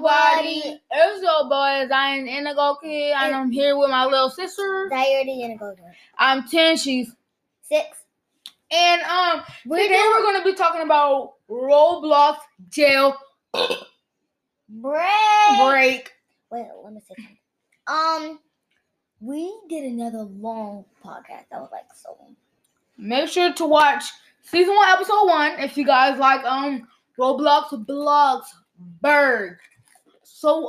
everybody. It's your boy Zion Indigo Kid, and I'm here with my little sister. Zion Indigo Kid. I'm 10, she's 6. And today we're gonna be talking about Roblox jail break. Wait, let me say something. We did another long podcast. That was like so long. Make sure to watch season 1, episode 1 if you guys like Roblox Blox Berg. So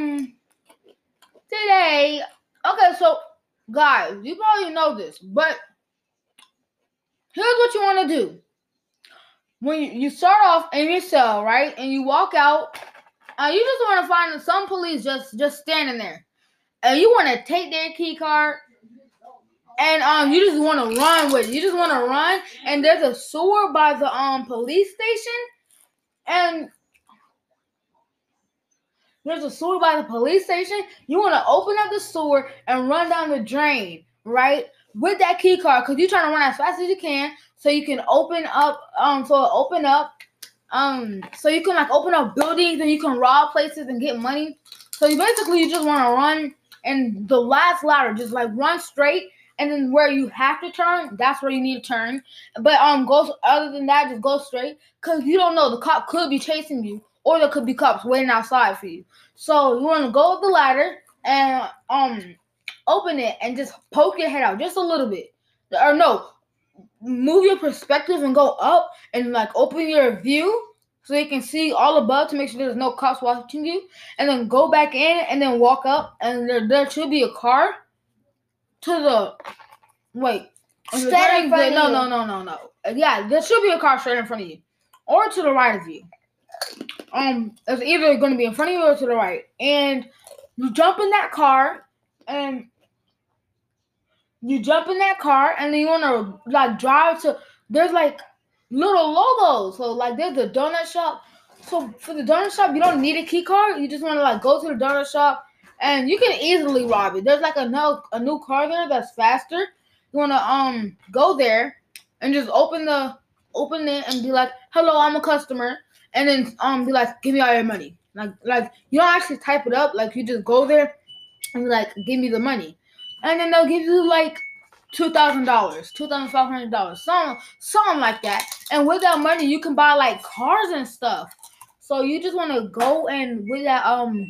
today, okay, so guys, you probably know this, but here's what you want to do. When you start off in your cell, right, and you walk out, you just want to find some police just standing there, and you want to take their key card, and you just want to run with it. You just want to run, and there's a sewer by the police station, and there's a sewer by the police station. You want to open up the sewer and run down the drain, right? With that key card, because you're trying to run as fast as you can, so you can open up, so you can like open up buildings and you can rob places and get money. So you just want to run, and the last ladder, just like run straight, and then where you have to turn, that's where you need to turn. But other than that, just go straight, because you don't know, the cop could be chasing you, or there could be cops waiting outside for you. So you want to go up the ladder and open it and just poke your head out just a little bit. Or no, move your perspective and go up and like open your view so you can see all above to make sure there's no cops watching you. And then go back in and then walk up, and there should be a car to the straight in front of you. No. Yeah, there should be a car straight in front of you, or to the right of you. It's either going to be in front of you or to the right. And you jump in that car, and then you want to like drive to. There's like little logos. So like there's the donut shop. So for the donut shop, you don't need a key card. You just want to like go to the donut shop, and you can easily rob it. There's like a new car there that's faster. You want to go there and just open it and be like, "Hello, I'm a customer." And then be like, "Give me all your money." Like you don't actually type it up. Like you just go there and be like, "Give me the money," and then they'll give you like $2,000, $2,500, something like that. And with that money, you can buy like cars and stuff. So you just want to go, and with that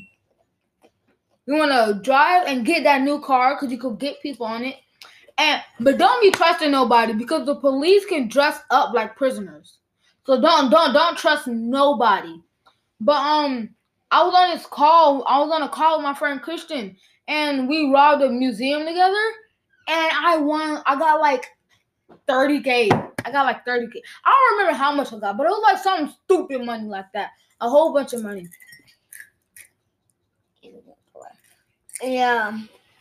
you want to drive and get that new car because you could get people on it. But don't be trusting nobody, because the police can dress up like prisoners. So don't trust nobody. But I was on a call with my friend Christian, and we robbed a museum together, and I won. I got like $30K. I don't remember how much I got, but it was like some stupid money like that. A whole bunch of money. Yeah.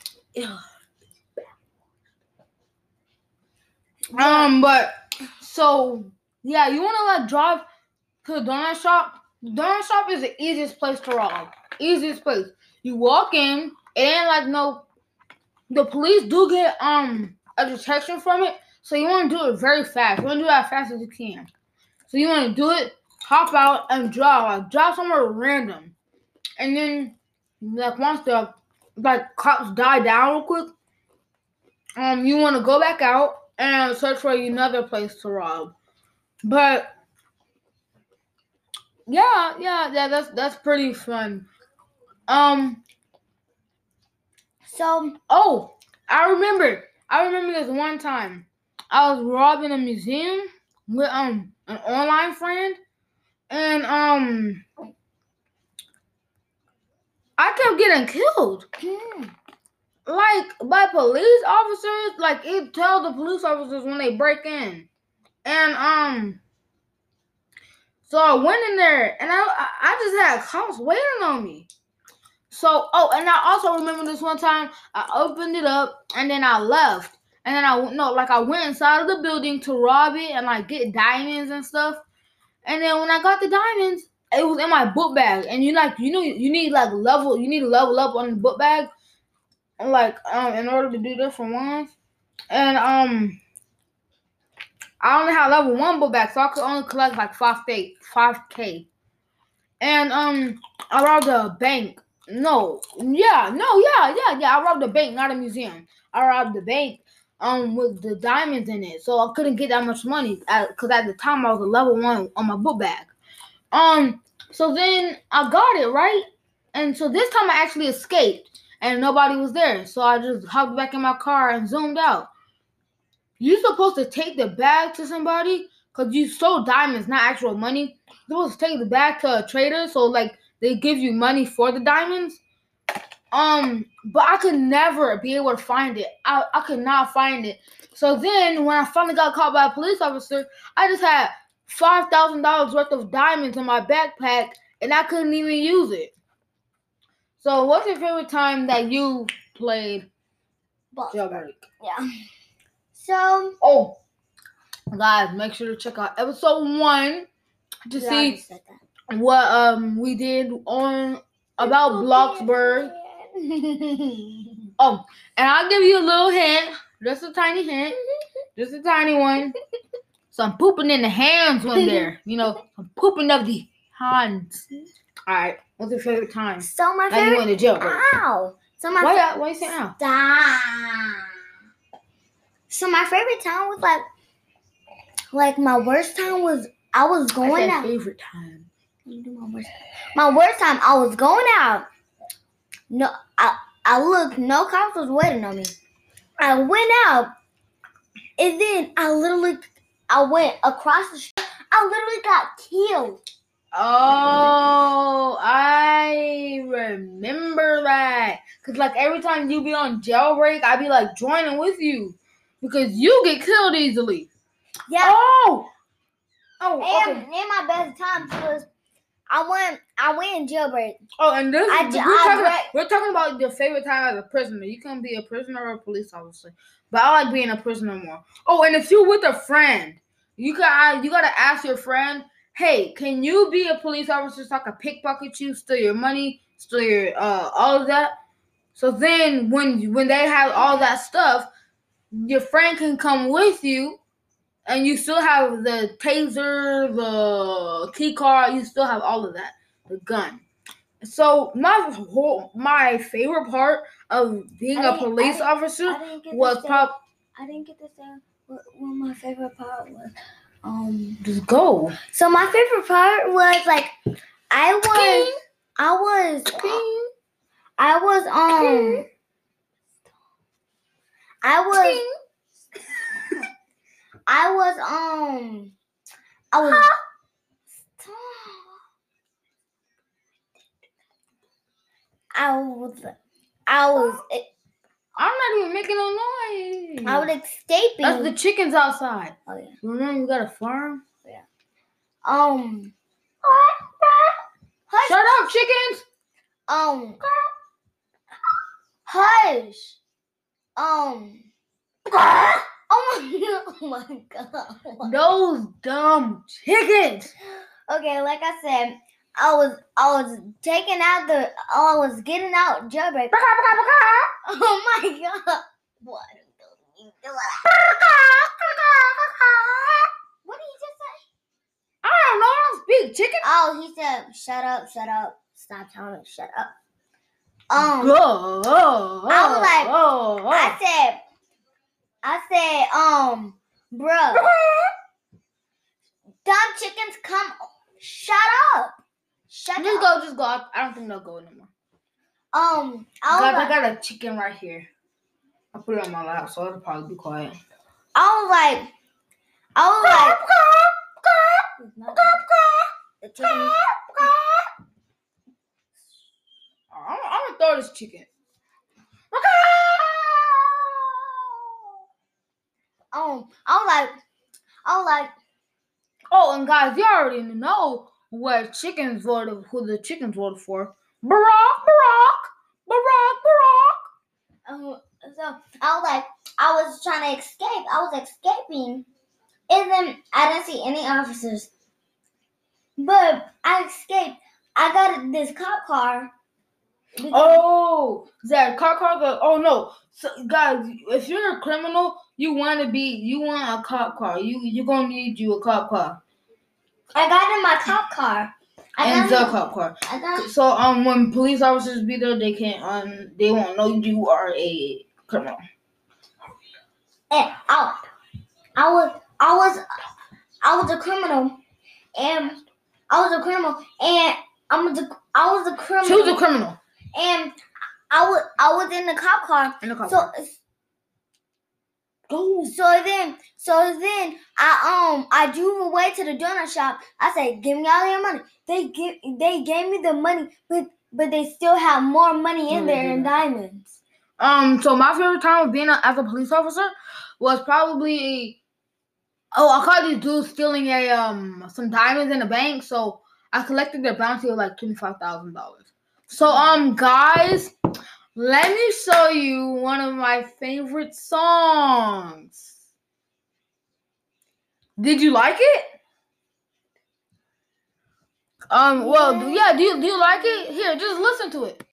But so yeah, you want to like drive to the donut shop. The donut shop is the easiest place to rob. Easiest place. You walk in, and the police do get a detection from it. So you want to do it very fast. You want to do it as fast as you can. So you want to do it, hop out and drive somewhere random, and then like once the cops die down real quick, you want to go back out and search for another place to rob. But yeah, that's pretty fun. So I remember this one time I was robbing a museum with an online friend, and I kept getting killed. Like by police officers. Like it tells the police officers when they break in. And so I went in there, and I just had cops waiting on me. So and I also remember this one time I opened it up and then I left. And then I went inside of the building to rob it and like get diamonds and stuff. And then when I got the diamonds, it was in my book bag. And you need to level up on the book bag, like in order to do different ones. And I only had level 1 book bag, so I could only collect like 5K. And I robbed a bank. I robbed a bank, not a museum. I robbed the bank with the diamonds in it, so I couldn't get that much money because at the time I was a level 1 on my book bag. So then I got it right, and so this time I actually escaped and nobody was there, so I just hopped back in my car and zoomed out. You're supposed to take the bag to somebody because you stole diamonds, not actual money. You're supposed to take the bag to a trader, so like they give you money for the diamonds. But I could never be able to find it. I could not find it. So then when I finally got caught by a police officer, I just had $5,000 worth of diamonds in my backpack and I couldn't even use it. So what's your favorite time that you played Jailbreak? Yeah. So guys, make sure to check out episode 1 to see what we did on about Bloxburg. And I'll give you a little hint, just a tiny hint, just a tiny one. Some pooping in the hands one there, some pooping of the hands. All right, what's your favorite time? So my favorite. You went to jail. Ow. So my. Why you saying ow? Stop. So my favorite time was like my worst time was I was going out. Favorite time. My worst time I was going out. No, I looked. No cops was waiting on me. I went out, and then I went across the street. I literally got killed. Oh, I remember that. Because, like, every time you be on Jailbreak, I be, like, joining with you. Because you get killed easily. Yeah. Okay. And my best time was I went in Jailbreak. Oh, and this we're talking about your favorite time as a prisoner. You can be a prisoner or a police officer. But I like being a prisoner more. Oh, and if you're with a friend, you gotta ask your friend, hey, can you be a police officer so I can pickpocket you, steal your money, steal your all of that? So then when they have all that stuff, your friend can come with you, and you still have the taser, the key card, you still have all of that, the gun. So my favorite part of being a police officer was probably. I didn't get to say what my favorite part was. Just go. So my favorite part was like I I'm not even making no noise. I was escaping. That's the chickens outside. Oh yeah. Remember you got a farm? Yeah. Shut up, chickens. Hush. Oh my god. Those dumb chickens. Okay, like I said, I was getting out Jailbreak. Oh my god. What are you doing? What did he just say? I don't know. I don't speak chicken. Oh, he said, shut up. Stop telling me, shut up. I said, bruh. Dumb chickens come. Shut up. Just go. I don't think they'll go anymore. I got a chicken right here. I put it on my lap, so it'll probably be quiet. I was like, the chicken. I'm gonna throw this chicken. I was like. Oh, and guys, you already know what chickens voted. Who the chickens voted for? Barack. So I was like, I was trying to escape. I was escaping, and then I didn't see any officers. But I escaped. I got this cop car. Oh, that cop car? Oh no! So guys, if you're a criminal, you want a cop car. You're gonna need you a cop car. I got in my cop car, and the cop car. So when police officers be there, they can't they won't know you are a criminal. And I was a criminal, and I was a criminal, and I was a criminal. She was a criminal, and I was in the cop car. In the cop car. Go. So then I drove away to the donut shop. I said, "Give me all your money." They gave me the money, but they still have more money in there in diamonds. So my favorite time of being as a police officer was probably I caught these dudes stealing some diamonds in a bank, so I collected their bounty of like $25,000. So guys, let me show you one of my favorite songs. Did you like it? Well, yeah. Do you like it? Here, just listen to it.